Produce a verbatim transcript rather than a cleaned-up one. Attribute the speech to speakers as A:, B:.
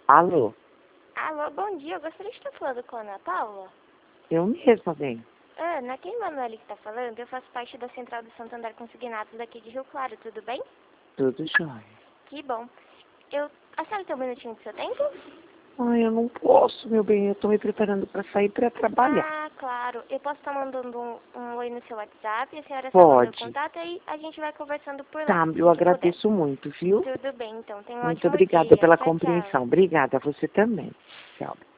A: Alô?
B: Alô, bom dia. Eu gostaria de estar falando com a Ana Paula.
A: Eu mesma, bem.
B: Ana, quem Manoel está falando? Eu faço parte da Central do Santander Consignados daqui de Rio Claro, tudo bem?
A: Tudo jóia.
B: Que bom. Eu... A senhora tem um minutinho do seu tempo?
A: Ai, eu não posso, meu bem. Eu tô me preparando pra sair pra trabalhar.
B: Ah, claro. Eu posso estar mandando um, um oi no seu WhatsApp, a senhora só manda o
A: Pode.
B: contato e a gente vai conversando por lá,
A: Tá,
B: assim
A: eu
B: que puder.
A: agradeço muito, viu?
B: Tudo bem, então. Tenha um
A: Muito
B: ótimo
A: obrigada
B: dia.
A: pela
B: Tchau, tchau.
A: compreensão. Obrigada, você também. Tchau.